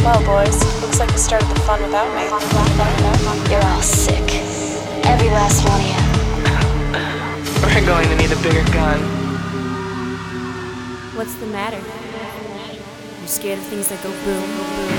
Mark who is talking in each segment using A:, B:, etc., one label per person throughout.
A: Well, boys, looks like you started the fun without me.
B: You're all sick. Every last one of you.
C: We're going to need a bigger gun.
D: What's the matter? You scared of things that go boom, boom?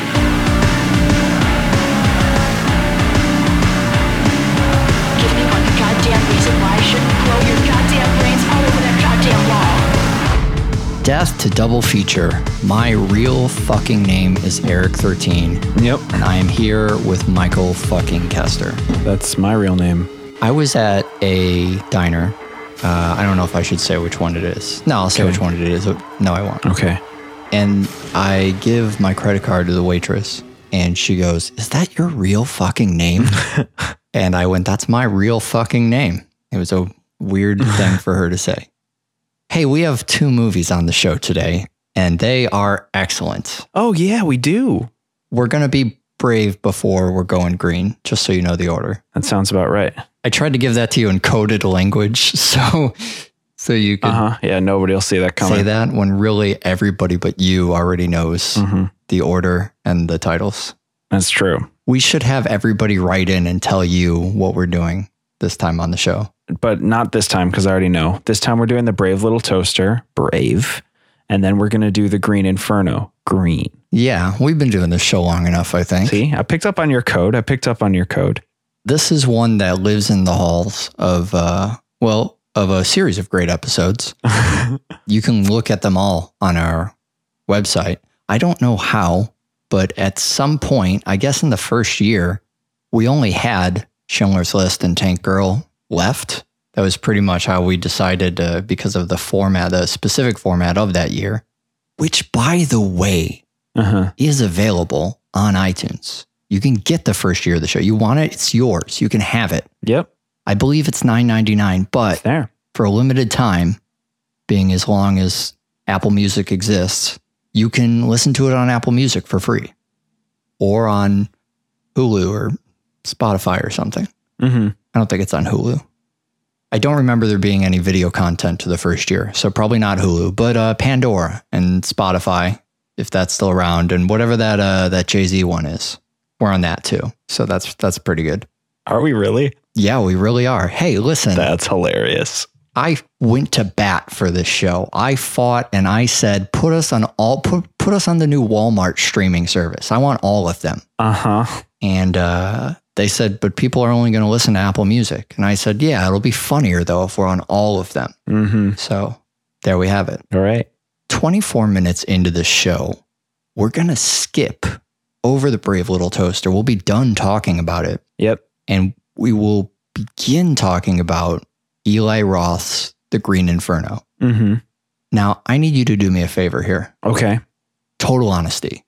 B: Give me one goddamn reason why I shouldn't blow your goddamn brains all over that goddamn wall.
E: Death to double feature. My real fucking name is Eric 13.
F: Yep.
E: And I am here with Michael fucking Kester.
F: That's my real name.
E: I was at a diner. I don't know if I should say which one it is. No, I'll say which one it is. No, I won't.
F: Okay.
E: And I give my credit card to the waitress and she goes, "Is that your real fucking name?" And I went, "That's my real fucking name." It was a weird thing for her to say. Hey, we have 2 movies on the show today and they are excellent.
F: Oh yeah, we do.
E: We're going to be brave before we're going green, just so you know the order.
F: That sounds about right.
E: I tried to give that to you in coded language so you could
F: yeah, nobody will see that coming.
E: say that when really everybody but you already knows the order and the titles.
F: That's true.
E: We should have everybody write in and tell you what we're doing this time on the show.
F: But not this time, because I already know. This time we're doing the Brave Little Toaster, Brave, and then we're going to do the Green Inferno, Green.
E: Yeah, we've been doing this show long enough, I think.
F: See, I picked up on your code.
E: This is one that lives in the halls of, of a series of great episodes. You can look at them all on our website. I don't know how, but at some point, I guess in the first year, we only had Schindler's List and Tank Girl left. That was pretty much how we decided because of the format, the specific format of that year, which, by the way, is available on iTunes. You can get the first year of the show. You want it, it's yours. You can have it.
F: Yep.
E: I believe it's $9.99, but for a limited time, being as long as Apple Music exists, you can listen to it on Apple Music for free or on Hulu or Spotify or something. I don't think it's on Hulu. I don't remember there being any video content to the first year, so probably not Hulu, but Pandora and Spotify, if that's still around, and whatever that Jay-Z one is, we're on that too. So that's pretty good.
F: Are we really?
E: Yeah, we really are. Hey, listen.
F: That's hilarious.
E: I went to bat for this show. I fought and I said, put us on the new Walmart streaming service. I want all of them. And they said, but people are only going to listen to Apple Music. And I said, yeah, it'll be funnier though if we're on all of them. So there we have it.
F: All right.
E: 24 minutes into the show, we're going to skip over the Brave Little Toaster. We'll be done talking about it.
F: Yep.
E: And we will begin talking about Eli Roth's The Green Inferno. Now, I need you to do me a favor here.
F: Okay.
E: Total honesty.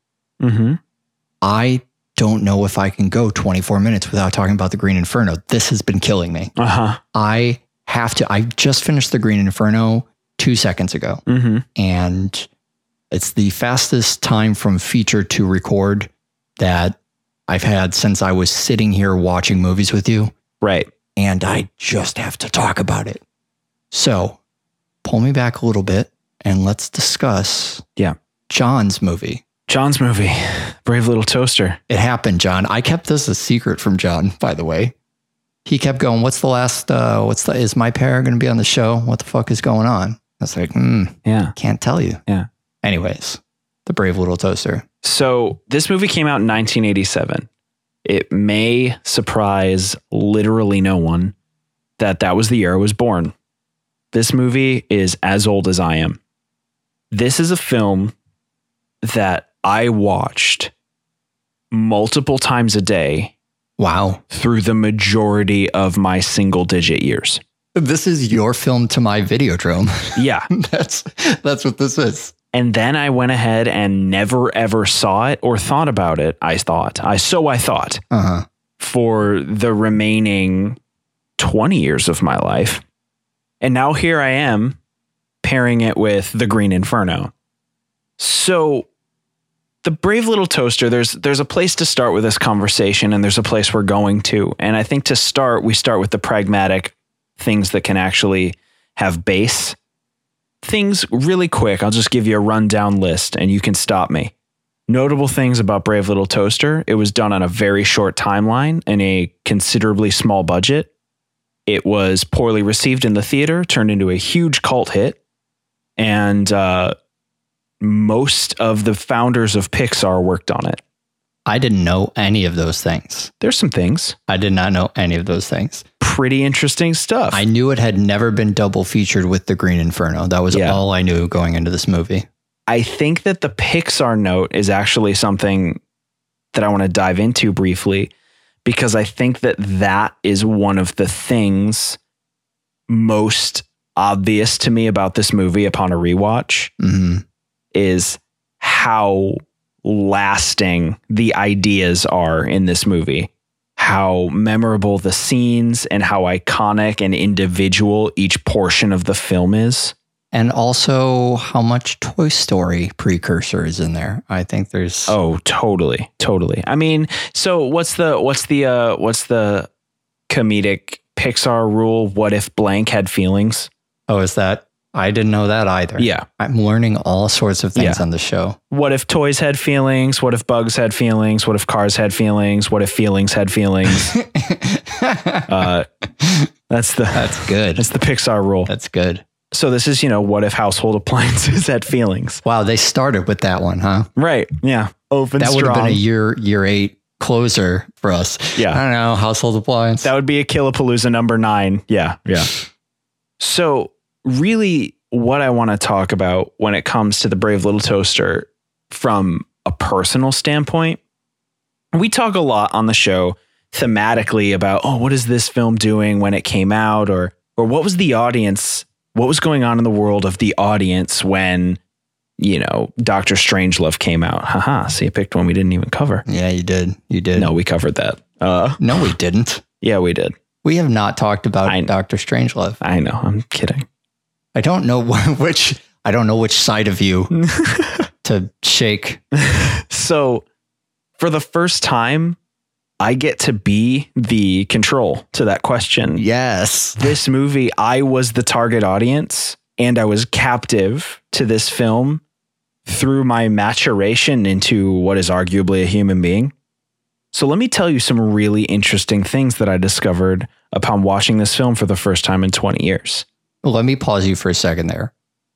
E: I don't know if I can go 24 minutes without talking about The Green Inferno. This has been killing me. I just finished The Green Inferno 2 seconds ago. And it's the fastest time from feature to record that I've had since I was sitting here watching movies with you.
F: Right.
E: And I just have to talk about it. So pull me back a little bit and let's discuss John's movie.
F: Brave Little Toaster.
E: It happened, John. I kept this a secret from John, by the way. He kept going, is my pair going to be on the show? What the fuck is going on? I was like, can't tell you.
F: Yeah.
E: Anyways, The Brave Little Toaster.
F: So this movie came out in 1987. It may surprise literally no one that was the year I was born. This movie is as old as I am. This is a film that I watched multiple times a day.
E: Wow.
F: Through the majority of my single digit years.
E: This is your film to my Videodrome.
F: Yeah.
E: That's what this is.
F: And then I went ahead and never ever saw it or thought about it. I thought for the remaining 20 years of my life. And now here I am pairing it with The Green Inferno. So The Brave Little Toaster, there's a place to start with this conversation and there's a place we're going to. And I think to start, we start with the pragmatic things that can actually have base. Things really quick. I'll just give you a rundown list and you can stop me. Notable things about Brave Little Toaster: it was done on a very short timeline and a considerably small budget. It was poorly received in the theater, turned into a huge cult hit, and most of the founders of Pixar worked on it.
E: I didn't know any of those things.
F: There's some things.
E: I did not know any of those things.
F: Pretty interesting stuff.
E: I knew it had never been double featured with The Green Inferno. That was
F: Yeah.
E: all I knew going into this movie.
F: I think that the Pixar note is actually something that I want to dive into briefly, because I think that that is one of the things most obvious to me about this movie upon a rewatch, is how lasting the ideas are in this movie, how memorable the scenes and how iconic and individual each portion of the film is.
E: And also how much Toy Story precursor is in there. I think there's
F: Oh, totally. I mean, so what's the comedic Pixar rule? What if blank had feelings?
E: Oh, is that? I didn't know that either.
F: Yeah.
E: I'm learning all sorts of things on the show.
F: What if toys had feelings? What if bugs had feelings? What if cars had feelings? What if feelings had feelings? That's
E: good.
F: That's the Pixar rule.
E: That's good.
F: So this is, what if household appliances had feelings?
E: Wow, they started with that one, huh?
F: Right. Yeah. Open
E: That would
F: strong.
E: have been a year 8 closer for us.
F: Yeah.
E: I don't know, household appliance.
F: That would be a Killapalooza number 9. Yeah. So really what I want to talk about when it comes to the Brave Little Toaster from a personal standpoint, we talk a lot on the show thematically about, what is this film doing when it came out, or what was the audience, what was going on in the world of the audience when, Dr. Strangelove came out. Haha. See, I picked one we didn't even cover.
E: Yeah, you did.
F: No, we covered that.
E: No, we didn't.
F: Yeah, we did.
E: We have not talked about Dr. Strangelove.
F: I know. I'm kidding.
E: I don't know which side of you to shake.
F: So for the first time, I get to be the control to that question.
E: Yes.
F: This movie, I was the target audience, and I was captive to this film through my maturation into what is arguably a human being. So let me tell you some really interesting things that I discovered upon watching this film for the first time in 20 years.
E: Let me pause you for a second there.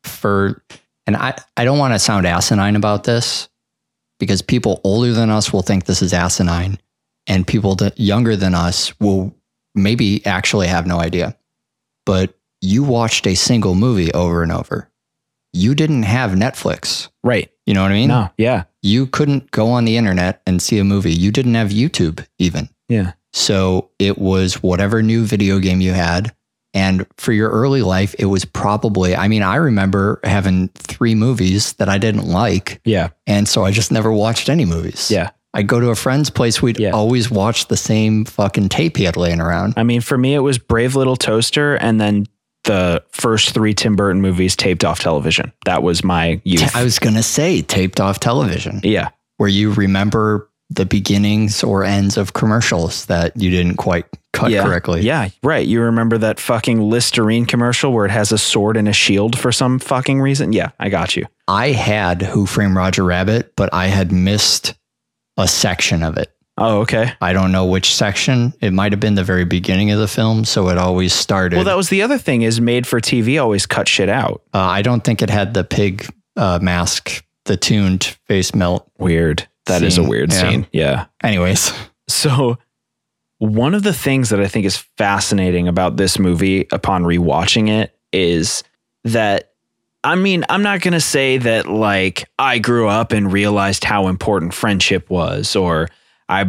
E: And I don't want to sound asinine about this, because people older than us will think this is asinine, and people that younger than us will maybe actually have no idea. But you watched a single movie over and over. You didn't have Netflix.
F: Right.
E: You know what I mean?
F: No. Yeah.
E: You couldn't go on the internet and see a movie. You didn't have YouTube even.
F: Yeah.
E: So it was whatever new video game you had. And for your early life, it was probably, I remember having 3 movies that I didn't like.
F: Yeah.
E: And so I just never watched any movies.
F: Yeah.
E: I'd go to a friend's place. We'd always watch the same fucking tape he had laying around.
F: For me, it was Brave Little Toaster and then the first 3 Tim Burton movies taped off television. That was my youth.
E: I was going to say taped off television.
F: Yeah.
E: Where you remember the beginnings or ends of commercials that you didn't quite cut correctly.
F: Yeah, right. You remember that fucking Listerine commercial where it has a sword and a shield for some fucking reason? Yeah, I got you.
E: I had Who Framed Roger Rabbit, but I had missed a section of it.
F: Oh, okay.
E: I don't know which section. It might have been the very beginning of the film, so it always started.
F: Well, that was the other thing, is made for TV always cut shit out.
E: I don't think it had the pig mask, the tuned face melt.
F: Weird. That is a weird scene. Yeah.
E: Anyways.
F: So one of the things that I think is fascinating about this movie upon rewatching it is that, I'm not going to say that like I grew up and realized how important friendship was, or I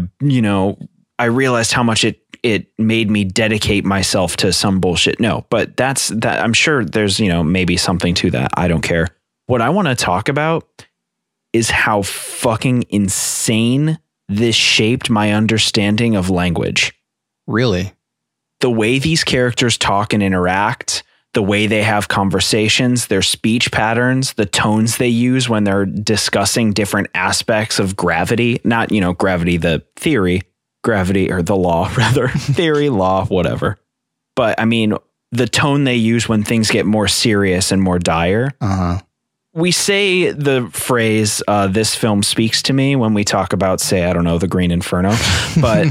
F: realized how much it made me dedicate myself to some bullshit. No, but that I'm sure there's, maybe something to that. I don't care. What I want to talk about is how fucking insane this shaped my understanding of language.
E: Really?
F: The way these characters talk and interact, the way they have conversations, their speech patterns, the tones they use when they're discussing different aspects of gravity, not, gravity, the theory, gravity, or the law, rather, theory, law, whatever. But the tone they use when things get more serious and more dire. we say the phrase, this film speaks to me when we talk about, say, I don't know, The Green Inferno, but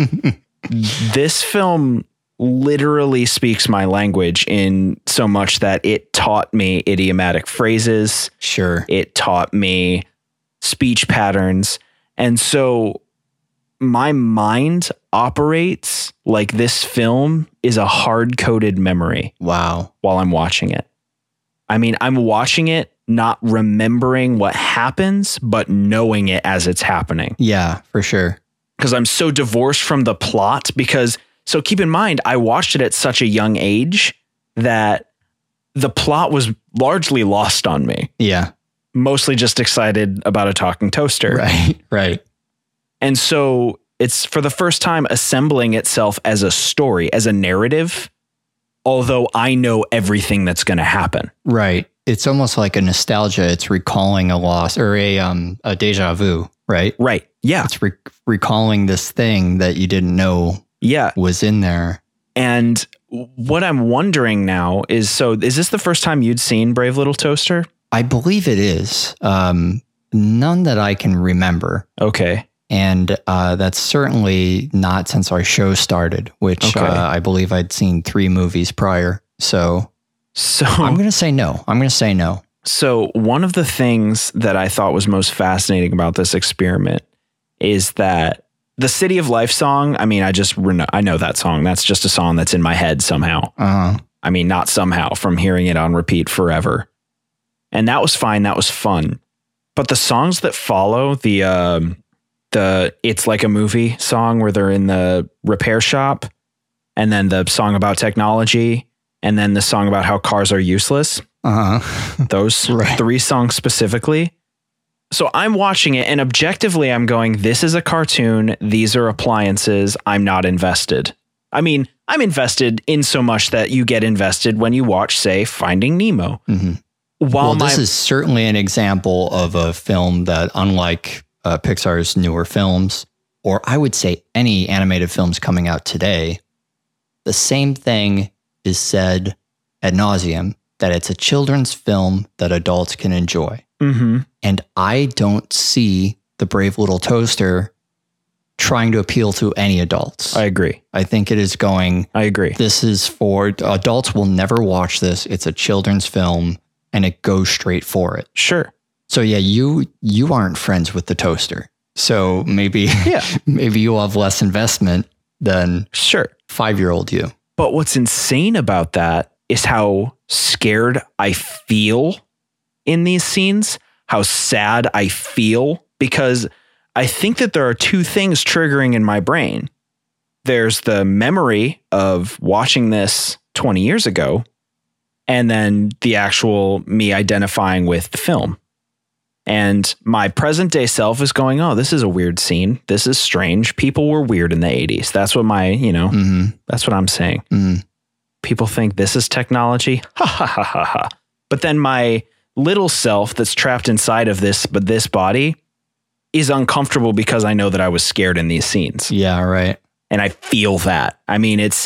F: this film literally speaks my language in so much that it taught me idiomatic phrases.
E: Sure.
F: It taught me speech patterns. And so my mind operates like this film is a hard-coded memory.
E: Wow.
F: While I'm watching it. I mean, I'm watching it, not remembering what happens, but knowing it as it's happening.
E: Yeah, for sure.
F: Because I'm so divorced from the plot. So keep in mind, I watched it at such a young age that the plot was largely lost on me.
E: Yeah.
F: Mostly just excited about a talking toaster.
E: Right.
F: And so it's for the first time assembling itself as a story, as a narrative, although I know everything that's going to happen.
E: Right. It's almost like a nostalgia. It's recalling a loss or a deja vu, right?
F: Right. Yeah.
E: It's recalling this thing that you didn't know was in there.
F: And what I'm wondering now is this the first time you'd seen Brave Little Toaster?
E: I believe it is. None that I can remember.
F: Okay.
E: And that's certainly not since our show started, which I believe I'd seen 3 movies prior. So I'm going to say no. So
F: one of the things that I thought was most fascinating about this experiment is that the City of Life song, I mean, I know that song. That's just a song that's in my head somehow. I mean, not somehow, from hearing it on repeat forever. And that was fine. That was fun. But the songs that follow, the It's Like a Movie song where they're in the repair shop, and then the song about technology, and then the song about how cars are useless. Those 3 songs specifically. So I'm watching it and objectively I'm going, this is a cartoon. These are appliances. I'm not invested. I mean, I'm invested in so much that you get invested when you watch, say, Finding Nemo.
E: Well, this is certainly an example of a film that, unlike Pixar's newer films, or I would say any animated films coming out today, the same thing is said ad nauseum, that it's a children's film that adults can enjoy. And I don't see The Brave Little Toaster trying to appeal to any adults.
F: I agree.
E: I think it is going,
F: I agree.
E: This is for adults will never watch this. It's a children's film and it goes straight for it.
F: Sure.
E: So yeah, you aren't friends with the toaster. So maybe you'll have less investment than 5-year-old you.
F: But what's insane about that is how scared I feel in these scenes, how sad I feel, because I think that there are 2 things triggering in my brain. There's the memory of watching this 20 years ago, and then the actual me identifying with the film. And my present day self is going, oh, this is a weird scene. This is strange. People were weird in the 80s. That's what that's what I'm saying. People think this is technology. Ha ha ha ha ha. But then my little self that's trapped inside of this body is uncomfortable because I know that I was scared in these scenes.
E: Yeah, right.
F: And I feel that. I mean, it's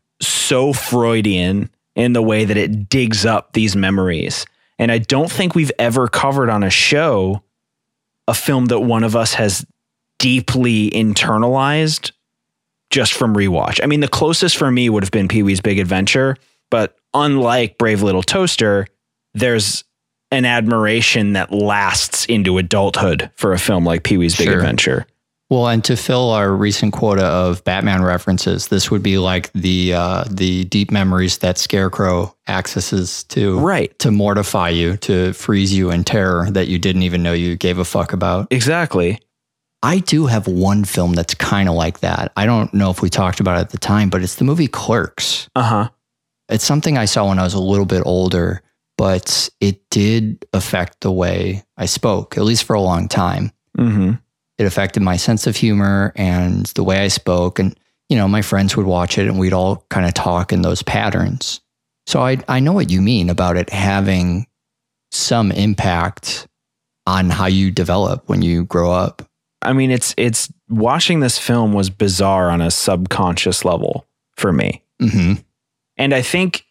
F: so Freudian in the way that it digs up these memories. And I don't think we've ever covered on a show a film that one of us has deeply internalized just from rewatch. I mean, the closest for me would have been Pee-wee's Big Adventure, but unlike Brave Little Toaster, there's an admiration that lasts into adulthood for a film like Pee-wee's Big Adventure.
E: Well, and to fill our recent quota of Batman references, this would be like the deep memories that Scarecrow accesses to mortify you, to freeze you in terror that you didn't even know you gave a fuck about.
F: Exactly.
E: I do have one film that's kind of like that. I don't know if we talked about it at the time, but it's the movie Clerks. It's something I saw when I was a little bit older, but it did affect the way I spoke, at least for a long time. It affected my sense of humor and the way I spoke. And, my friends would watch it and we'd all kind of talk in those patterns. So I know what you mean about it having some impact on how you develop when you grow up.
F: I mean, it's watching this film was bizarre on a subconscious level for me. And I think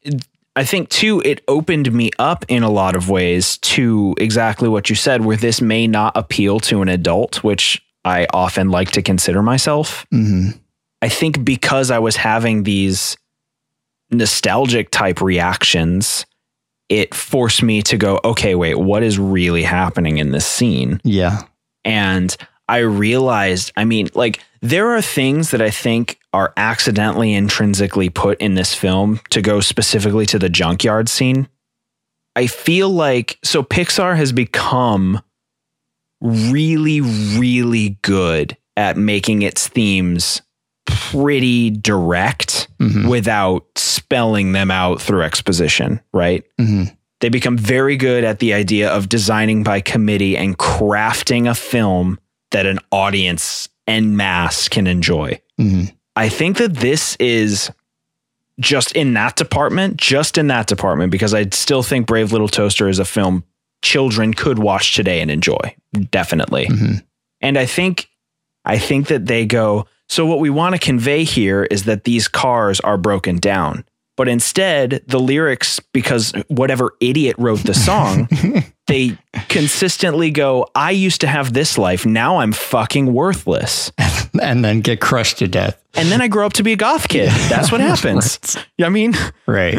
F: I think too, it opened me up in a lot of ways to exactly what you said, where this may not appeal to an adult, which I often like to consider myself.
E: Mm-hmm.
F: I think because I was having these nostalgic type reactions, it forced me to go, okay, wait, what is really happening in this scene?
E: Yeah.
F: And I realized, I mean, like, there are things that I think are accidentally intrinsically put in this film to go specifically to the junkyard scene. I feel like, so Pixar has become really, really good at making its themes pretty direct without spelling them out through exposition, right?
E: Mm-hmm.
F: They become very good at the idea of designing by committee and crafting a film that an audience en masse can enjoy.
E: Mm-hmm.
F: I think that this is just in that department, because I still think Brave Little Toaster is a film children could watch today and enjoy. Definitely.
E: Mm-hmm.
F: And I think that they go, so what we want to convey here is that these cars are broken down. But instead, the lyrics, because whatever idiot wrote the song, they consistently go, I used to have this life. Now I'm fucking worthless.
E: And then get crushed to death.
F: And then I grow up to be a goth kid. That's what happens. I mean,
E: right.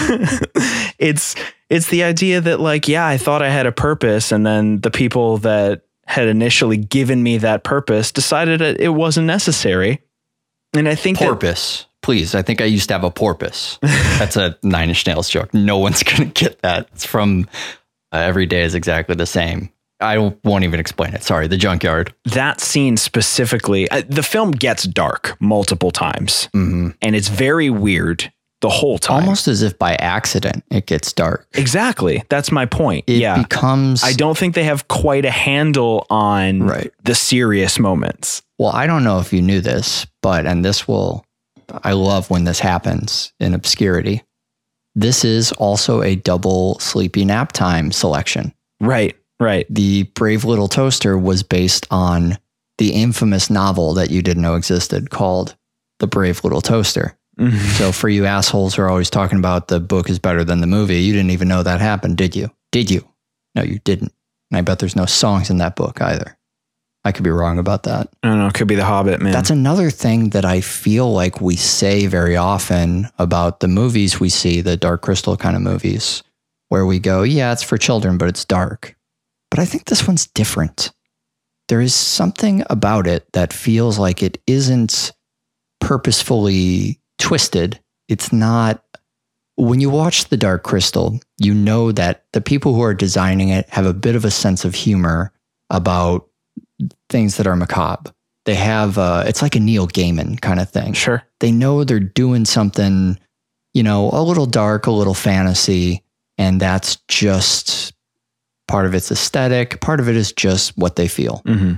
F: It's the idea that, like, yeah, I thought I had a purpose. And then the people that had initially given me that purpose decided that it wasn't necessary. And I think
E: porpoise. Please, I think I used to have a porpoise. That's a Nine Inch Nails joke. No one's going to get that. It's from Every Day is Exactly the Same. I won't even explain it. Sorry, the junkyard.
F: That scene specifically, the film gets dark multiple times.
E: Mm-hmm.
F: And it's very weird the whole time.
E: Almost as if by accident it gets dark.
F: Exactly. That's my point.
E: It becomes...
F: I don't think they have quite a handle on the serious moments.
E: Well, I don't know if you knew this, but, and this will... I love when this happens in obscurity. This is also a double sleepy nap time selection.
F: Right.
E: The Brave Little Toaster was based on the infamous novel that you didn't know existed called The Brave Little Toaster. Mm-hmm. So for you assholes who are always talking about the book is better than the movie, you didn't even know that happened, did you? Did you? No, you didn't. And I bet there's no songs in that book either. I could be wrong about that.
F: I don't know. It could be The Hobbit, man.
E: That's another thing that I feel like we say very often about the movies we see, the Dark Crystal kind of movies, where we go, yeah, it's for children, but it's dark. But I think this one's different. There is something about it that feels like it isn't purposefully twisted. It's not... When you watch The Dark Crystal, you know that the people who are designing it have a bit of a sense of humor about things that are macabre. They have, it's like a Neil Gaiman kind of thing.
F: Sure.
E: They know they're doing something, you know, a little dark, a little fantasy, and that's just part of its aesthetic. Part of it is just what they feel.
F: Mm-hmm.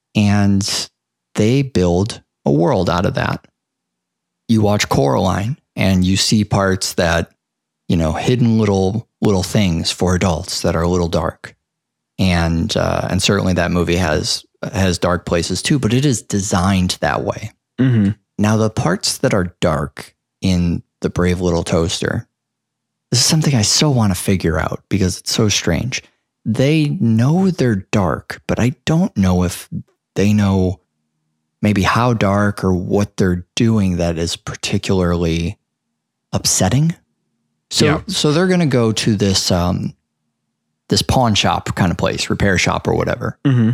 E: And they build a world out of that. You watch Coraline and you see parts that, you know, hidden little things for adults that are a little dark. And certainly that movie has dark places too, but it is designed that way.
F: Mm-hmm.
E: Now, the parts that are dark in The Brave Little Toaster, this is something I so want to figure out because it's so strange. They know they're dark, but I don't know if they know maybe how dark or what they're doing that is particularly upsetting. So they're going to go to this this pawn shop kind of place, repair shop or whatever.
F: Mm-hmm.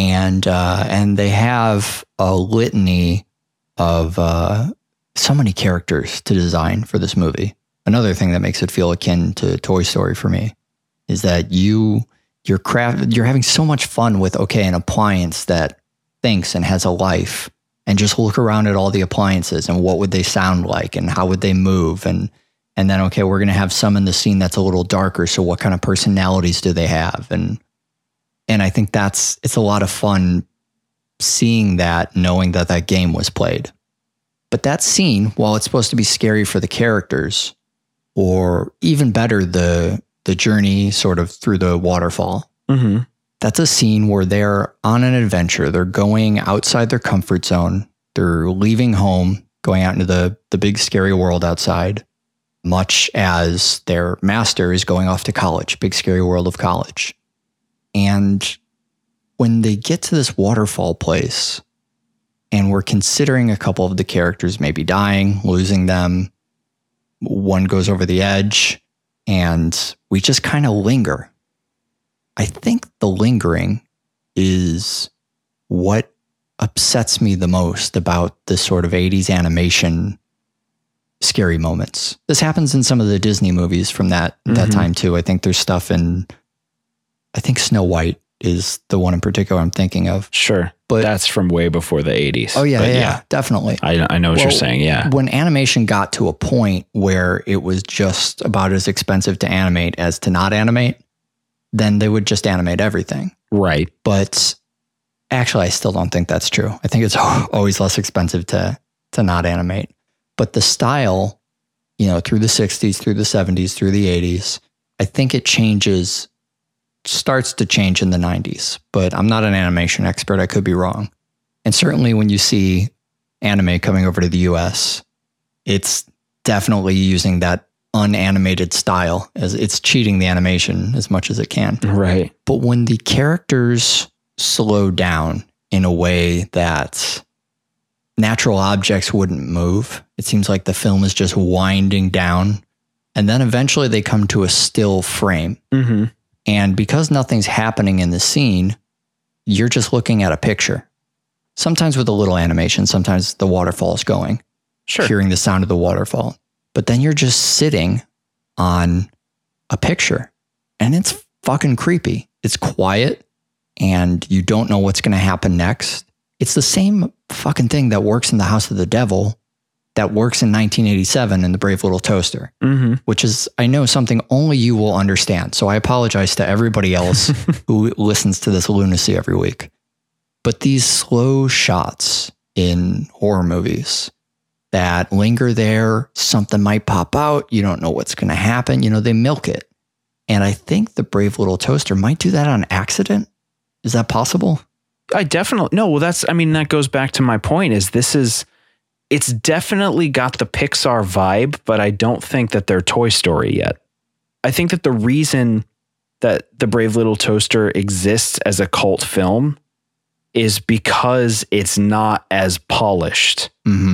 E: And they have a litany of so many characters to design for this movie. Another thing that makes it feel akin to Toy Story for me is that you're having so much fun with, okay, an appliance that thinks and has a life, and just look around at all the appliances and what would they sound like and how would they move, and then, okay, we're going to have some in the scene that's a little darker. So what kind of personalities do they have? And I think it's a lot of fun seeing that, knowing that that game was played. But that scene, while it's supposed to be scary for the characters, or even better, the journey sort of through the waterfall,
F: mm-hmm.
E: That's a scene where they're on an adventure. They're going outside their comfort zone. They're leaving home, going out into the big scary world outside. much as their master is going off to college, big scary world of college. And when they get to this waterfall place and we're considering a couple of the characters maybe dying, losing them, one goes over the edge, and we just kind of linger. I think the lingering is what upsets me the most about this sort of 80s animation scary moments. This happens in some of the Disney movies from that time too. I think there's stuff in, I think Snow White is the one in particular I'm thinking of.
F: Sure.
E: But
F: that's from way before the 80s.
E: Oh yeah, definitely.
F: I know what you're saying. Yeah.
E: When animation got to a point where it was just about as expensive to animate as to not animate, then they would just animate everything.
F: Right.
E: But actually, I still don't think that's true. I think it's always less expensive to not animate. But the style, through the 60s, through the 70s, through the 80s, I think it starts to change in the 90s. But I'm not an animation expert. I could be wrong. And certainly when you see anime coming over to the US, it's definitely using that unanimated style, as it's cheating the animation as much as it can.
F: Right.
E: But when the characters slow down in a way that natural objects wouldn't move, it seems like the film is just winding down, and then eventually they come to a still frame.
F: Mm-hmm.
E: And because nothing's happening in the scene, you're just looking at a picture. Sometimes with a little animation, sometimes the waterfall is going, hearing the sound of the waterfall. But then you're just sitting on a picture, and it's fucking creepy. It's quiet, and you don't know what's going to happen next. It's the same fucking thing that works in The House of the Devil that works in 1987 in The Brave Little Toaster, which is, I know, something only you will understand. So I apologize to everybody else who listens to this lunacy every week. But these slow shots in horror movies that linger there, something might pop out, you don't know what's going to happen, they milk it. And I think The Brave Little Toaster might do that on accident. Is that possible?
F: I definitely, no, well, that goes back to my point it's definitely got the Pixar vibe, but I don't think that they're Toy Story yet. I think that the reason that The Brave Little Toaster exists as a cult film is because it's not as polished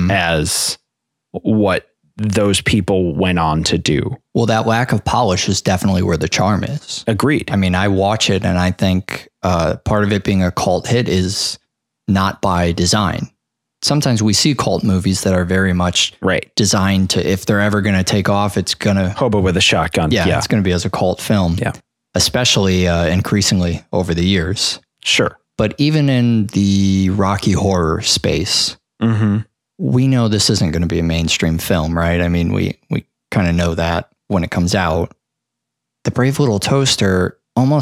F: as what those people went on to do.
E: Well, that lack of polish is definitely where the charm is.
F: Agreed.
E: I mean, I watch it and I think part of it being a cult hit is not by design. Sometimes we see cult movies that are very much designed to, if they're ever going to take off, it's going to...
F: Hobo with a shotgun.
E: Yeah, it's going to be as a cult film.
F: Yeah.
E: Especially increasingly over the years.
F: Sure.
E: But even in the Rocky Horror space, we know this isn't going to be a mainstream film, right? I mean, we kind of know that when it comes out. The Brave Little Toaster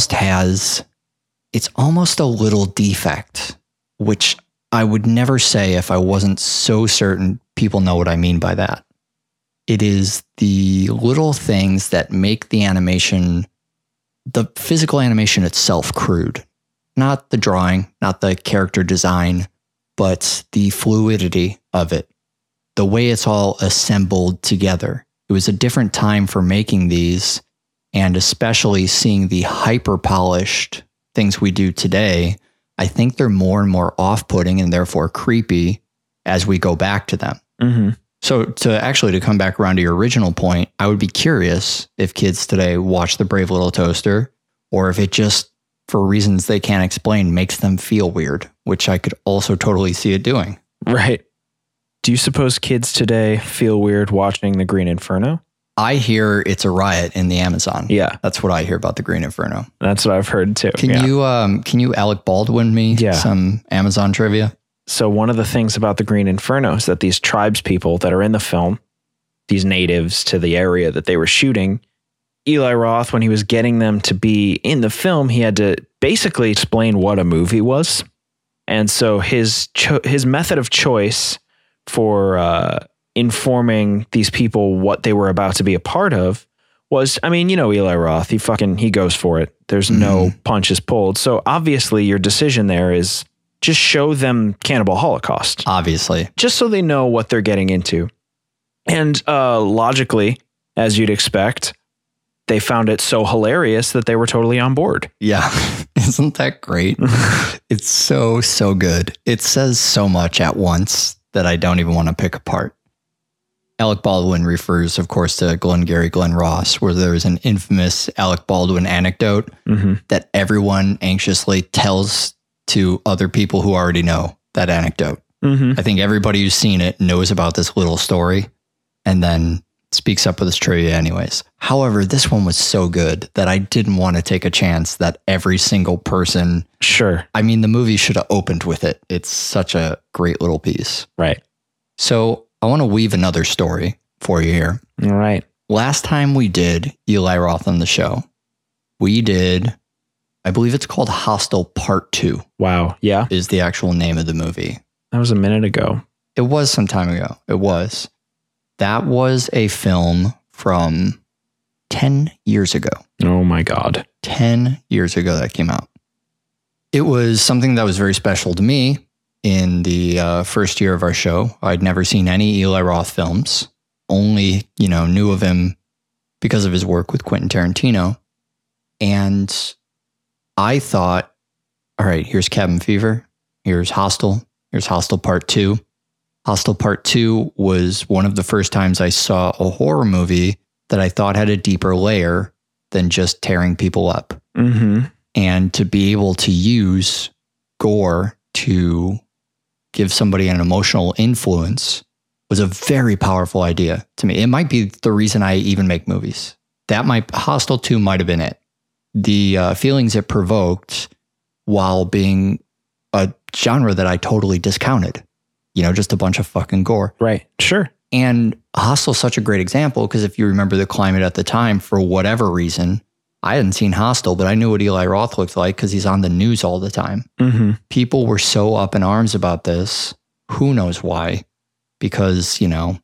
E: it's almost a little defect, which I would never say if I wasn't so certain people know what I mean by that. It is the little things that make the animation, the physical animation itself, crude. Not the drawing, not the character design, but the fluidity of it. The way it's all assembled together. It was a different time for making these, and especially seeing the hyper-polished things we do today, I think they're more and more off-putting and therefore creepy as we go back to them. So to come back around to your original point, I would be curious if kids today watch The Brave Little Toaster, or if it just, for reasons they can't explain, makes them feel weird, which I could also totally see it doing.
F: Right. Do you suppose kids today feel weird watching The Green Inferno?
E: I hear it's a riot in the Amazon.
F: Yeah.
E: That's what I hear about The Green Inferno.
F: That's what I've heard too.
E: Can you Alec Baldwin me some Amazon trivia?
F: So one of the things about The Green Inferno is that these tribes people that are in the film, these natives to the area that they were shooting, Eli Roth, when he was getting them to be in the film, he had to basically explain what a movie was. And so his method of choice for informing these people what they were about to be a part of was, Eli Roth, he goes for it. There's no punches pulled. So obviously your decision there is just show them Cannibal Holocaust.
E: Obviously.
F: Just so they know what they're getting into. And logically, as you'd expect, they found it so hilarious that they were totally on board.
E: Yeah. Isn't that great? It's so, so good. It says so much at once that I don't even want to pick apart. Alec Baldwin refers, of course, to Glengarry Glen Ross, where there's an infamous Alec Baldwin anecdote that everyone anxiously tells to other people who already know that anecdote. I think everybody who's seen it knows about this little story and then speaks up with his trivia anyways. However, this one was so good that I didn't want to take a chance that every single person...
F: Sure.
E: I mean, the movie should have opened with it. It's such a great little piece.
F: Right.
E: So I want to weave another story for you here.
F: All right.
E: Last time we did Eli Roth on the show, we did, I believe it's called Hostel Part 2.
F: Wow. Yeah.
E: Is the actual name of the movie.
F: That was a minute ago.
E: It was some time ago. It was. That was a film from 10 years ago.
F: Oh my God.
E: 10 years ago that came out. It was something that was very special to me in the first year of our show. I'd never seen any Eli Roth films. Only, knew of him because of his work with Quentin Tarantino. And I thought, all right, here's Cabin Fever. Here's Hostel. Here's Hostel Part 2. Hostel Part 2 was one of the first times I saw a horror movie that I thought had a deeper layer than just tearing people up. And to be able to use gore to give somebody an emotional influence was a very powerful idea to me. It might be the reason I even make movies. Hostel 2 might have been it. The feelings it provoked while being a genre that I totally discounted. Just a bunch of fucking gore.
F: Right. Sure.
E: And Hostel's such a great example because if you remember the climate at the time, for whatever reason, I hadn't seen Hostel, but I knew what Eli Roth looked like because he's on the news all the time. People were so up in arms about this. Who knows why? Because,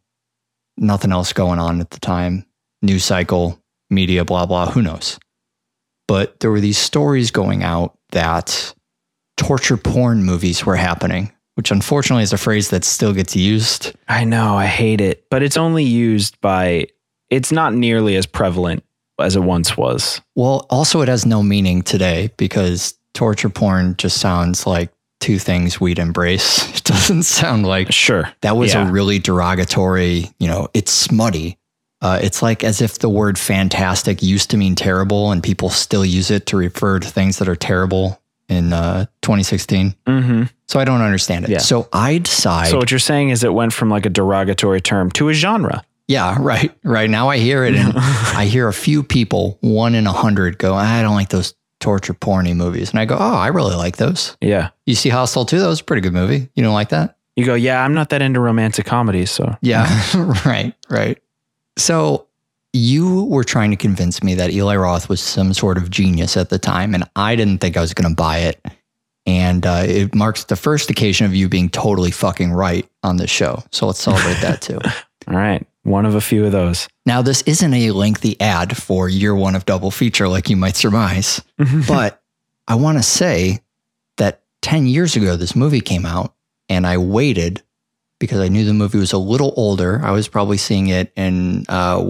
E: nothing else going on at the time. News cycle, media, blah, blah, who knows? But there were these stories going out that torture porn movies were happening, which unfortunately is a phrase that still gets used.
F: I know, I hate it, but it's only used it's not nearly as prevalent as it once was.
E: Well, also it has no meaning today because torture porn just sounds like two things we'd embrace. It doesn't sound like
F: sure
E: that was a really derogatory, it's smutty. It's like as if the word fantastic used to mean terrible and people still use it to refer to things that are terrible in 2016. So I don't understand it.
F: Yeah.
E: So I decide.
F: So what you're saying is it went from like a derogatory term to a genre.
E: Yeah, right. Right now I hear it and I hear a few people, 1 in 100 go, I don't like those torture porny movies. And I go, oh, I really like those.
F: Yeah.
E: You see Hostel 2? That was a pretty good movie. You don't like that?
F: You go, yeah, I'm not that into romantic comedies. So
E: yeah, right. So you were trying to convince me that Eli Roth was some sort of genius at the time, and I didn't think I was going to buy it. And it marks the first occasion of you being totally fucking right on this show. So let's celebrate that too.
F: All right. One of a few of those.
E: Now, this isn't a lengthy ad for year one of Double Feature like you might surmise, but I want to say that 10 years ago, this movie came out and I waited because I knew the movie was a little older. I was probably seeing it in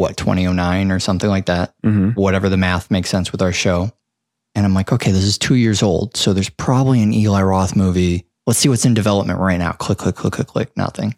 E: 2009 or something like that. Whatever the math makes sense with our show. And I'm like, okay, this is 2 years old. So there's probably an Eli Roth movie. Let's see what's in development right now. Click, click, click, click, click, nothing.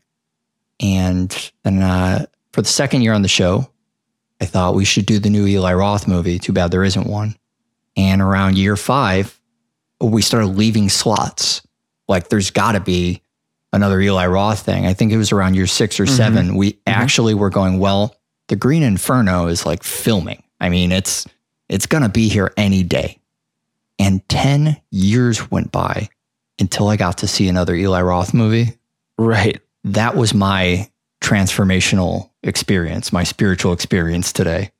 E: And then for the second year on the show, I thought we should do the new Eli Roth movie. Too bad there isn't one. And around year 5, we started leaving slots. Like there's got to be another Eli Roth thing. I think it was around year 6 or 7. We actually were going, well, the Green Inferno is like filming. I mean, it's going to be here any day. And 10 years went by until I got to see another Eli Roth movie.
F: Right.
E: That was my transformational experience, my spiritual experience today.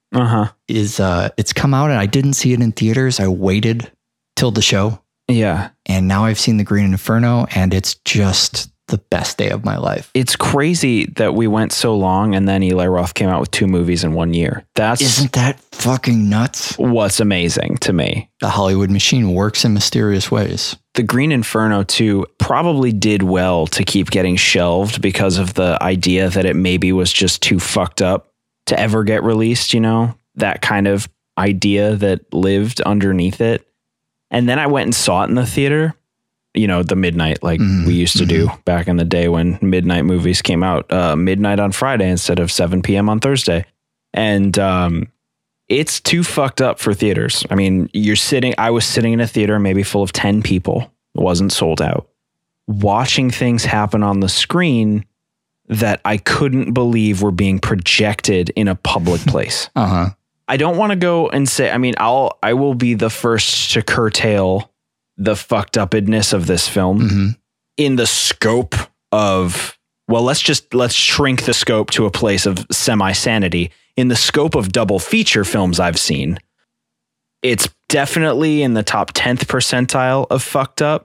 E: It's come out and I didn't see it in theaters. I waited till the show.
F: Yeah.
E: And now I've seen the Green Inferno and it's just the best day of my life.
F: It's crazy that we went so long and then Eli Roth came out with 2 movies in 1 year.
E: Isn't that fucking nuts?
F: What's amazing to me.
E: The Hollywood machine works in mysterious ways.
F: The Green Inferno 2 probably did well to keep getting shelved because of the idea that it maybe was just too fucked up to ever get released, that kind of idea that lived underneath it. And then I went and saw it in the theater, the midnight, like we used to do back in the day when midnight movies came out, midnight on Friday instead of 7 p.m. on Thursday. And it's too fucked up for theaters. I mean, I was sitting in a theater maybe full of 10 people. It wasn't sold out. Watching things happen on the screen that I couldn't believe were being projected in a public place. I don't want to go and say, I will be the first to curtail the fucked upness of this film in the scope of, let's shrink the scope to a place of semi-sanity. In the scope of double feature films I've seen, it's definitely in the top 10th percentile of fucked up,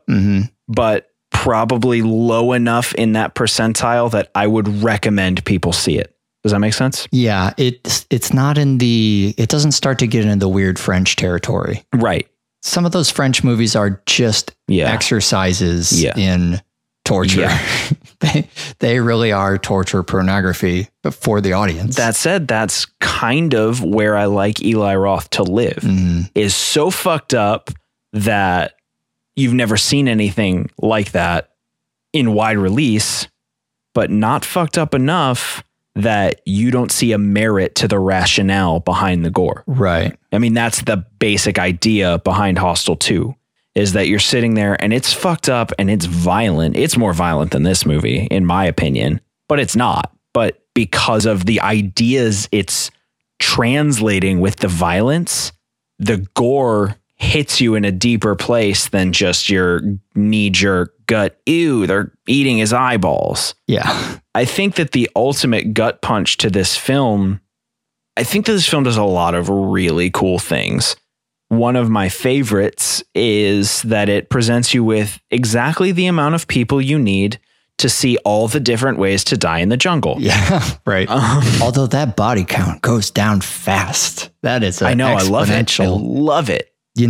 F: but probably low enough in that percentile that I would recommend people see it. Does that make sense?
E: Yeah, it's not it doesn't start to get into the weird French territory.
F: Right.
E: Some of those French movies are just exercises in torture. Yeah. They really are torture pornography for the audience.
F: That said, that's kind of where I like Eli Roth to live, is so fucked up that you've never seen anything like that in wide release, but not fucked up enough that you don't see a merit to the rationale behind the gore.
E: Right.
F: I mean, that's the basic idea behind Hostel 2, is that you're sitting there and it's fucked up and it's violent. It's more violent than this movie, in my opinion, but it's not. But because of the ideas it's translating with the violence, the gore hits you in a deeper place than just your knee-jerk gut. Ew, they're eating his eyeballs.
E: Yeah.
F: I think that the ultimate gut punch to this film, I think that this film does a lot of really cool things. One of my favorites is that it presents you with exactly the amount of people you need to see all the different ways to die in the jungle.
E: Yeah, right. Although that body count goes down fast. That is
F: I know, I love it. I love it.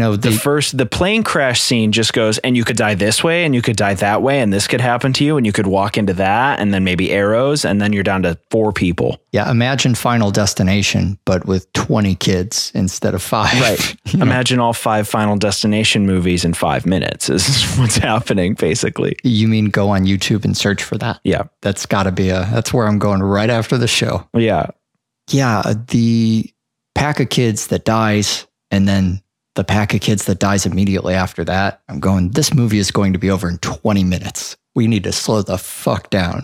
F: The plane crash scene just goes, and you could die this way and you could die that way, and this could happen to you, and you could walk into that, and then maybe arrows, and then you're down to 4 people.
E: Yeah, imagine Final Destination, but with 20 kids instead of 5.
F: Right. Imagine all 5 Final Destination movies in 5 minutes is what's happening, basically.
E: You mean go on YouTube and search for that?
F: Yeah.
E: That's got to be that's where I'm going right after the show.
F: Yeah.
E: Yeah, the pack of kids that dies, and then the pack of kids that dies immediately after that. I'm going, this movie is going to be over in 20 minutes. We need to slow the fuck down.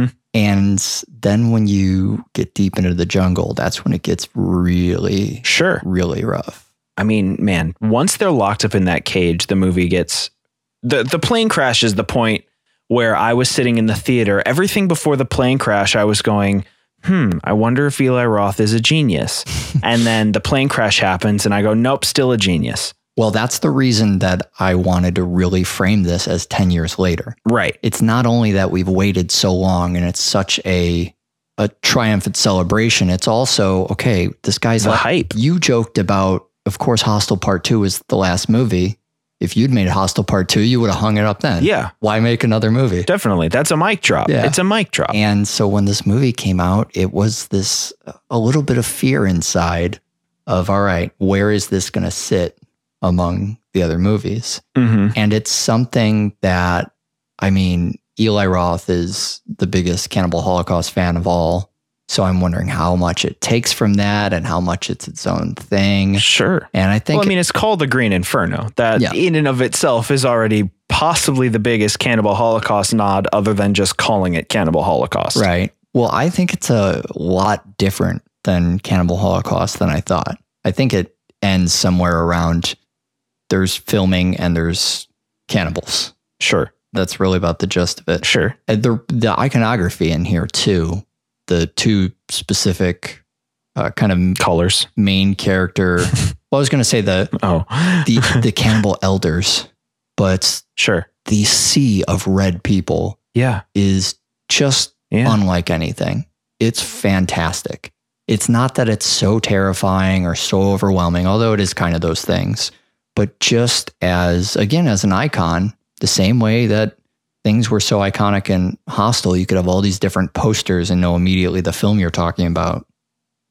E: And then when you get deep into the jungle, that's when it gets really, really rough.
F: I mean, man, once they're locked up in that cage, the movie gets, the plane crash is the point where I was sitting in the theater. Everything before the plane crash, I was going, I wonder if Eli Roth is a genius. And then the plane crash happens and I go, nope, still a genius.
E: Well, that's the reason that I wanted to really frame this as 10 years later.
F: Right.
E: It's not only that we've waited so long and it's such a triumphant celebration. It's also, okay, this guy's
F: the hype.
E: You joked about, of course, Hostel Part 2 is the last movie. If you'd made Hostel Part 2, you would have hung it up then.
F: Yeah.
E: Why make another movie?
F: Definitely. That's a mic drop. Yeah. It's a mic drop.
E: And so when this movie came out, it was a little bit of fear inside of, all right, where is this going to sit among the other movies? And it's something that, Eli Roth is the biggest Cannibal Holocaust fan of all. So I'm wondering how much it takes from that and how much it's its own thing.
F: Sure.
E: And I think...
F: it's called The Green Inferno. That in and of itself is already possibly the biggest Cannibal Holocaust nod other than just calling it Cannibal Holocaust.
E: Right. Well, I think it's a lot different than Cannibal Holocaust than I thought. I think it ends somewhere around there's filming and there's cannibals.
F: Sure.
E: That's really about the gist of it.
F: Sure.
E: And the iconography in here too, the 2 specific kind of
F: colors,
E: main character. Well, I was going to say the cannibal elders, but
F: sure,
E: the sea of red people is just unlike anything. It's fantastic. It's not that it's so terrifying or so overwhelming, although it is kind of those things, but just as an icon, the same way that things were so iconic in Hostel, you could have all these different posters and know immediately the film you're talking about.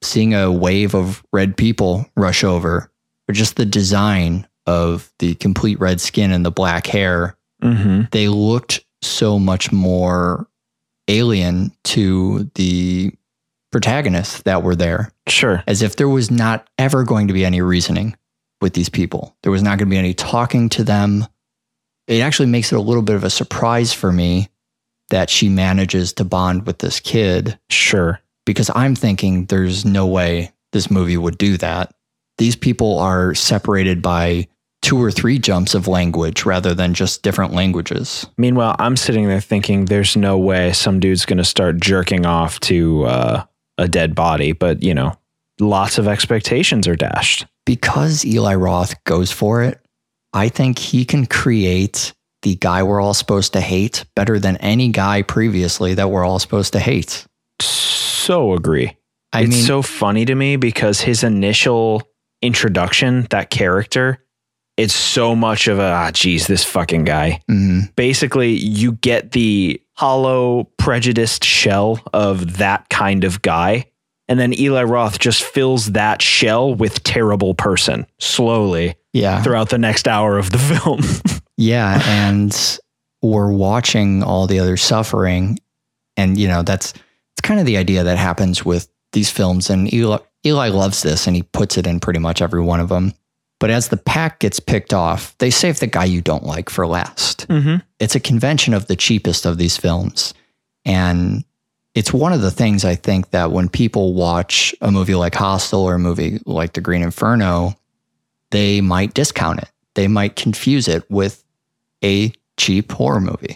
E: seeing a wave of red people rush over, or just the design of the complete red skin and the black hair, they looked so much more alien to the protagonists that were there.
F: Sure.
E: As if there was not ever going to be any reasoning with these people. There was not going to be any talking to them. It actually makes it a little bit of a surprise for me that she manages to bond with this kid.
F: Sure.
E: Because I'm thinking there's no way this movie would do that. These people are separated by 2 or 3 jumps of language rather than just different languages.
F: Meanwhile, I'm sitting there thinking there's no way some dude's going to start jerking off to a dead body. But, you know, lots of expectations are dashed.
E: Because Eli Roth goes for it, I think he can create the guy we're all supposed to hate better than any guy previously that we're all supposed to hate.
F: So agree.
E: I
F: It's
E: mean,
F: so funny to me because his initial introduction, that character, it's so much of geez, this fucking guy. Basically, you get the hollow, prejudiced shell of that kind of guy. And then Eli Roth just fills that shell with terrible person slowly throughout the next hour of the film.
E: Yeah. And we're watching all the other suffering. And, you know, it's kind of the idea that happens with these films. And Eli loves this and he puts it in pretty much every one of them. But as the pack gets picked off, they save the guy you don't like for last. It's a convention of the cheapest of these films. And it's one of the things I think that when people watch a movie like Hostel or a movie like The Green Inferno, they might discount it. They might confuse it with a cheap horror movie.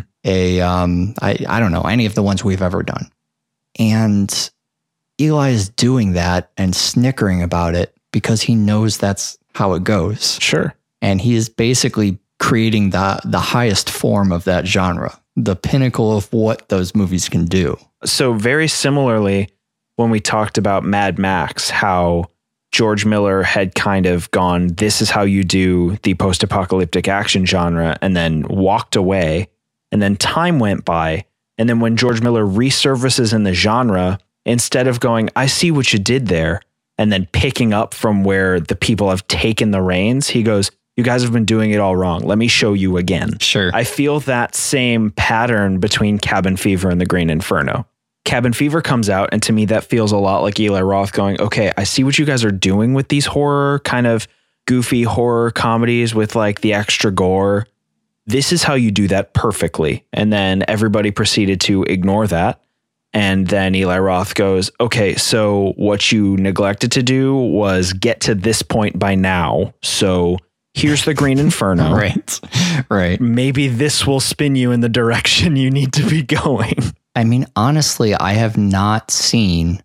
E: I don't know, any of the ones we've ever done. And Eli is doing that and snickering about it because he knows that's how it goes.
F: Sure.
E: And he is basically creating the highest form of that genre, the pinnacle of what those movies can do.
F: So very similarly, when we talked about Mad Max, how George Miller had kind of gone, this is how you do the post-apocalyptic action genre, and then walked away. And then time went by. And then when George Miller resurfaces in the genre, instead of going, I see what you did there, and then picking up from where the people have taken the reins, he goes, you guys have been doing it all wrong. Let me show you again.
E: Sure.
F: I feel that same pattern between Cabin Fever and The Green Inferno. Cabin Fever comes out, and to me, that feels a lot like Eli Roth going, okay, I see what you guys are doing with these horror, kind of goofy horror comedies with like the extra gore. This is how you do that perfectly. And then everybody proceeded to ignore that. And then Eli Roth goes, okay, so what you neglected to do was get to this point by now. So here's The Green Inferno.
E: Right.
F: Maybe this will spin you in the direction you need to be going.
E: I mean, honestly, I have not seen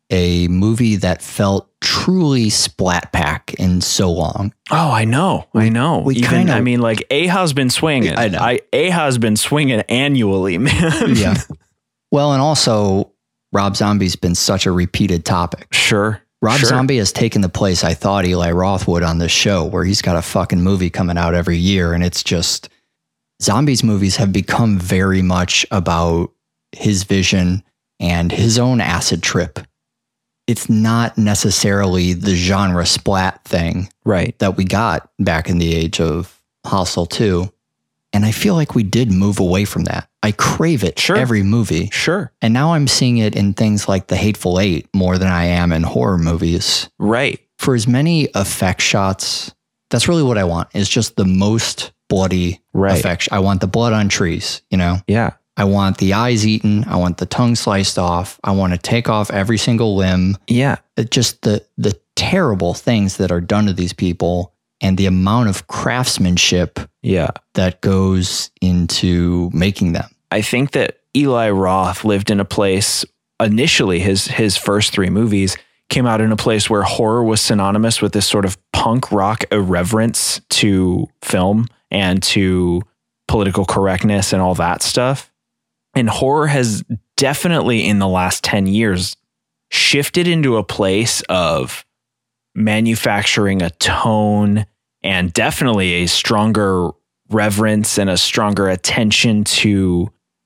E: a movie that felt truly splat pack in so long.
F: Oh, I know. Even, I mean, like Aha's been swinging.
E: I know.
F: Aha's been swinging annually, man.
E: Yeah. Well, and also Rob Zombie's been such a repeated topic.
F: Sure.
E: Rob Zombie has taken the place I thought Eli Roth would on this show, where he's got a fucking movie coming out every year. And it's just, Zombies movies have become very much about his vision and his own acid trip. It's not necessarily the genre splat thing that we got back in the age of Hostel 2. And I feel like we did move away from that. I crave it every movie.
F: Sure.
E: And now I'm seeing it in things like The Hateful Eight more than I am in horror movies.
F: Right.
E: For as many effect shots, that's really what I want, is just the most bloody effect. I want the blood on trees, you know?
F: Yeah.
E: I want the eyes eaten. I want the tongue sliced off. I want to take off every single limb.
F: Yeah.
E: Just the terrible things that are done to these people and the amount of craftsmanship that goes into making them.
F: I think that Eli Roth lived in a place, initially his first 3 movies came out in a place where horror was synonymous with this sort of punk rock irreverence to film and to political correctness and all that stuff. And horror has definitely in the last 10 years shifted into a place of manufacturing a tone and definitely a stronger reverence and a stronger attention to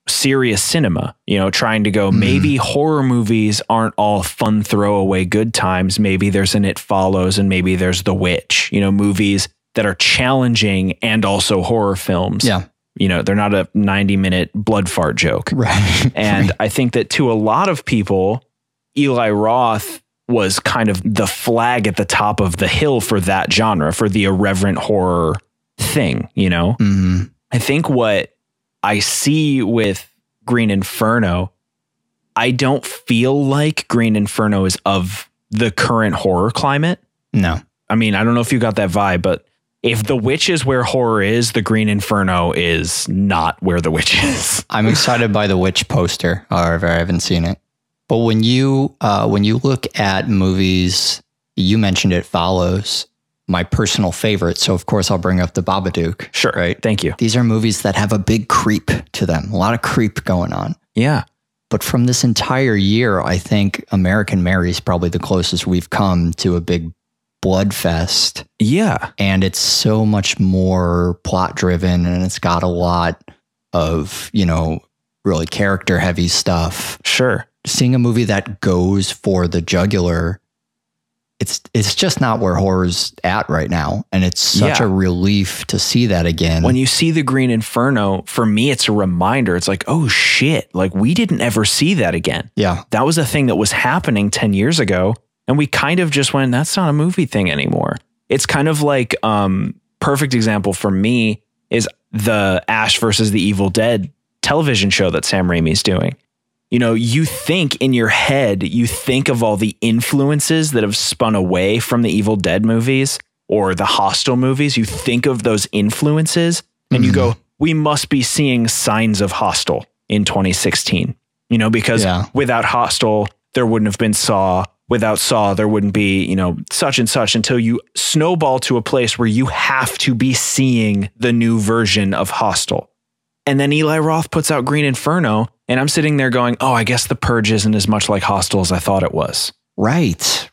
F: serious cinema, trying to go, maybe horror movies aren't all fun throwaway good times. Maybe there's an It Follows and maybe there's The Witch, movies that are challenging and also horror films.
E: Yeah.
F: They're not a 90-minute blood fart joke.
E: Right.
F: And I think that to a lot of people, Eli Roth was kind of the flag at the top of the hill for that genre, for the irreverent horror thing, I think what I see with Green Inferno, I don't feel like Green Inferno is of the current horror climate.
E: No.
F: I mean, I don't know if you got that vibe, but if The Witch is where horror is, the Green Inferno is not where The Witch is.
E: I'm excited by the Witch poster. However, I haven't seen it. But when you look at movies, you mentioned It Follows, my personal favorite. So of course I'll bring up The Babadook.
F: Sure.
E: Right.
F: Thank you.
E: These are movies that have a big creep to them. A lot of creep going on.
F: Yeah.
E: But from this entire year, I think American Mary is probably the closest we've come to a big blood fest.
F: Yeah.
E: And it's so much more plot driven, and it's got a lot of, really character heavy stuff.
F: Sure.
E: Seeing a movie that goes for the jugular, it's just not where horror's at right now. And it's such a relief to see that again.
F: When you see the Green Inferno, for me, it's a reminder. It's like, oh shit, like we didn't ever see that again.
E: Yeah.
F: That was a thing that was happening 10 years ago. And we kind of just went, that's not a movie thing anymore. It's kind of like, perfect example for me is the Ash versus the Evil Dead television show that Sam Raimi's doing. You think in your head, you think of all the influences that have spun away from the Evil Dead movies or the Hostel movies. You think of those influences and you go, we must be seeing signs of Hostel in 2016, because without Hostel, there wouldn't have been Saw. Without Saw, there wouldn't be, such and such, until you snowball to a place where you have to be seeing the new version of Hostel. And then Eli Roth puts out Green Inferno, and I'm sitting there going, oh, I guess The Purge isn't as much like Hostel as I thought it was.
E: Right.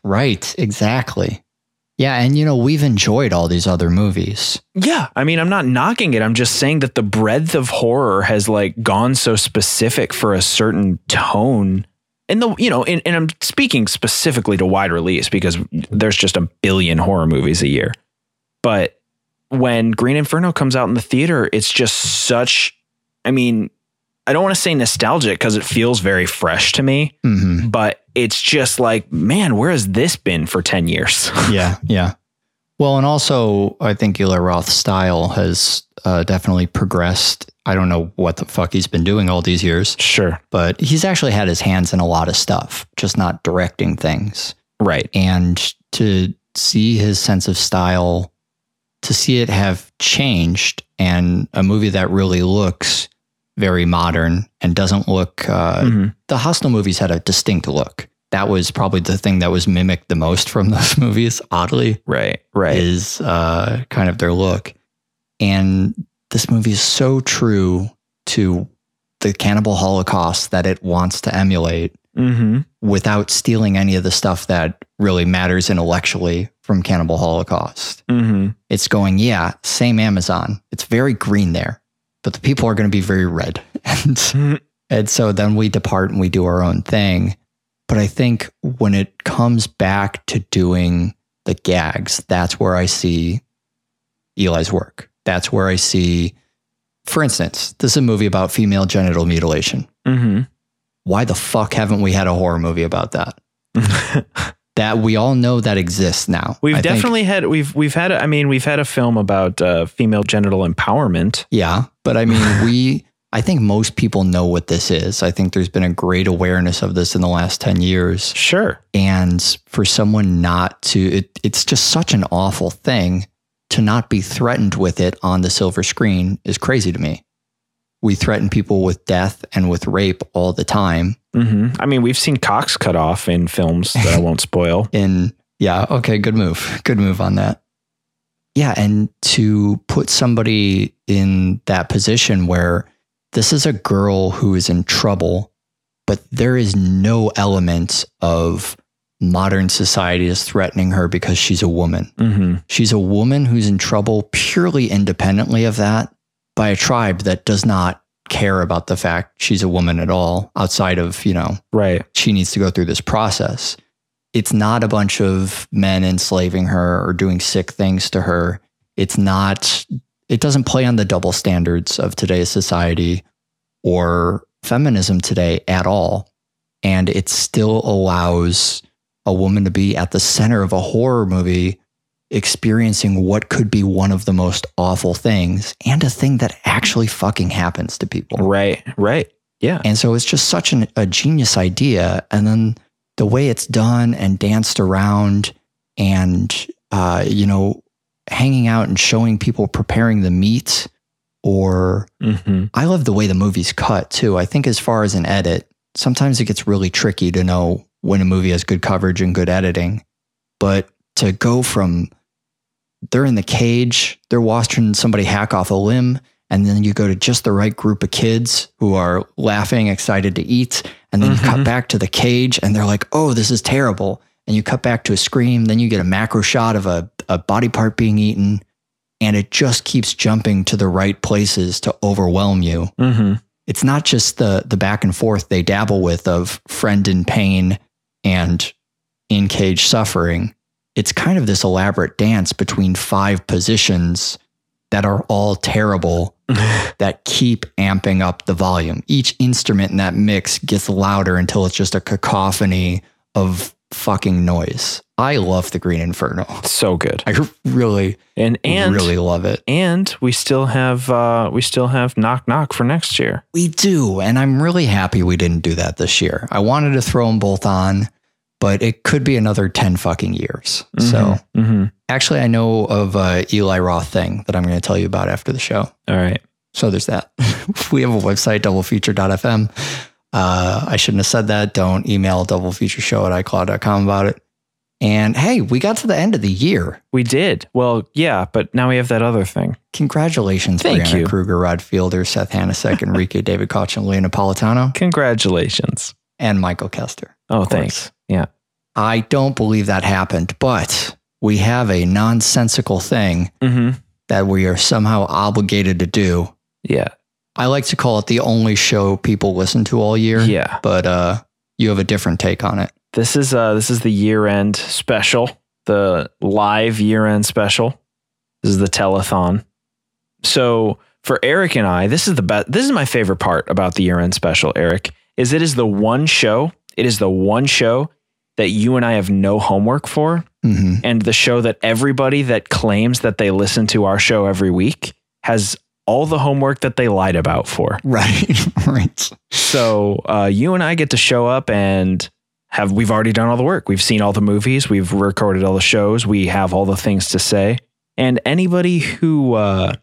E: Exactly. Yeah. And, we've enjoyed all these other movies.
F: Yeah. I mean, I'm not knocking it. I'm just saying that the breadth of horror has gone so specific for a certain tone. And and I'm speaking specifically to wide release because there's just a billion horror movies a year. But when Green Inferno comes out in the theater, it's just such, I don't want to say nostalgic because it feels very fresh to me, but it's just like, man, where has this been for 10 years?
E: Yeah. Well, and also I think Eli Roth's style has definitely progressed. I don't know what the fuck he's been doing all these years.
F: Sure.
E: But he's actually had his hands in a lot of stuff, just not directing things.
F: Right.
E: And to see his sense of style, to see it have changed, and a movie that really looks very modern and doesn't look, the Hostel movies had a distinct look. That was probably the thing that was mimicked the most from those movies, oddly.
F: Right.
E: Is kind of their look. And this movie is so true to the cannibal Holocaust that it wants to emulate without stealing any of the stuff that really matters intellectually from Cannibal Holocaust. It's going, same Amazon. It's very green there, but the people are going to be very red. And so then we depart and we do our own thing. But I think when it comes back to doing the gags, that's where I see Eli's work. That's where I see, for instance, this is a movie about female genital mutilation. Why the fuck haven't we had a horror movie about that? That we all know that exists now.
F: We've had a film about female genital empowerment.
E: Yeah, but I think most people know what this is. I think there's been a great awareness of this in the last 10 years.
F: Sure.
E: And for someone not to, it's just such an awful thing to not be threatened with it on the silver screen is crazy to me. We threaten people with death and with rape all the time.
F: We've seen cocks cut off in films that I won't spoil.
E: Okay, good move. Good move on that. Yeah, and to put somebody in that position where this is a girl who is in trouble, but there is no element of modern society is threatening her because she's a woman. She's a woman who's in trouble purely independently of that by a tribe that does not care about the fact she's a woman at all outside of,
F: Right.
E: she needs to go through this process. It's not a bunch of men enslaving her or doing sick things to her. It doesn't play on the double standards of today's society or feminism today at all. And it still allows a woman to be at the center of a horror movie, experiencing what could be one of the most awful things and a thing that actually fucking happens to people.
F: Right. Yeah.
E: And so it's just such a genius idea. And then the way it's done and danced around and, hanging out and showing people preparing the meat, or I love the way the movie's cut too. I think as far as an edit, sometimes it gets really tricky to know when a movie has good coverage and good editing, but to go from they're in the cage, they're watching somebody hack off a limb, and then you go to just the right group of kids who are laughing, excited to eat, and then you cut back to the cage and they're like, oh, this is terrible. And you cut back to a scream, then you get a macro shot of a body part being eaten, and it just keeps jumping to the right places to overwhelm you. It's not just the back and forth they dabble with of friend in pain and in cage suffering. It's kind of this elaborate dance between 5 positions that are all terrible that keep amping up the volume. Each instrument in that mix gets louder until it's just a cacophony of fucking noise. I love the Green Inferno.
F: So good.
E: I really,
F: and
E: really love it.
F: And we still have Knock Knock for next year.
E: We do. And I'm really happy we didn't do that this year. I wanted to throw them both on, but it could be another 10 fucking years. So actually, I know of a Eli Roth thing that I'm going to tell you about after the show.
F: All right.
E: So there's that. We have a website, doublefeature.fm. I shouldn't have said that. Don't email doubleFeatureShow@icloud.com about it. And hey, we got to the end of the year.
F: We did. Well, yeah, but now we have that other thing.
E: Congratulations,
F: Thank
E: Brianna
F: you.
E: Kruger, Rod Fielder, Seth Hanasek, Enrique David Koch, and Leah Napolitano,
F: Congratulations.
E: and Michael Kester.
F: Oh,
E: of course.
F: thanks. Yeah.
E: I don't believe that happened, but we have a nonsensical thing that we are somehow obligated to do.
F: Yeah.
E: I like to call it the only show people listen to all year.
F: Yeah.
E: But you have a different take on it.
F: This is the year-end special, the live year-end special. This is the telethon. So for Eric and I, this is the best. This is my favorite part about the year-end special, Eric, is it is the one show. It is the one show that you and I have no homework for. And the show that everybody that claims that they listen to our show every week has all the homework that they lied about for.
E: Right. Right.
F: So you and I get to show up and we've already done all the work. We've seen all the movies. We've recorded all the shows. We have all the things to say. And anybody who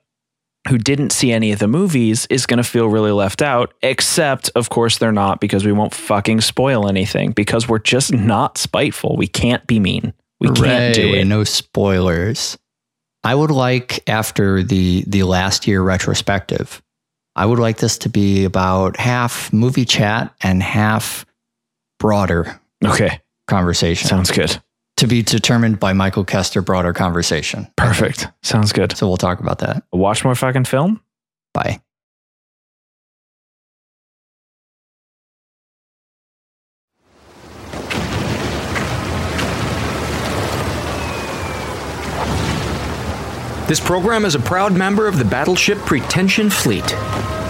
F: didn't see any of the movies is going to feel really left out, except of course they're not, because we won't fucking spoil anything, because we're just not spiteful. We can't be mean. We can't do it.
E: No spoilers. I would like, after the last year retrospective, I would like this to be about half movie chat and half broader conversation.
F: Sounds good.
E: To be determined by Michael Kester, broader conversation.
F: Perfect. Sounds good.
E: So we'll talk about that.
F: Watch more fucking film.
E: Bye.
G: This program is a proud member of the Battleship Pretension Fleet.